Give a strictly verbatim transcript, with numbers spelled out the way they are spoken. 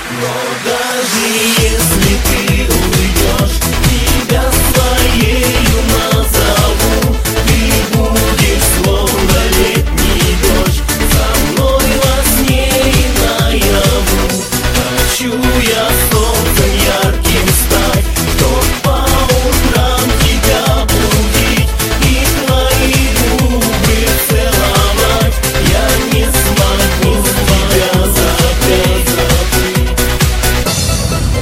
Но даже если ты уйдешь, тебя своею назову. Ты будешь словно летний дождь, со мной во сне и наяву. Хочу я солнцем, я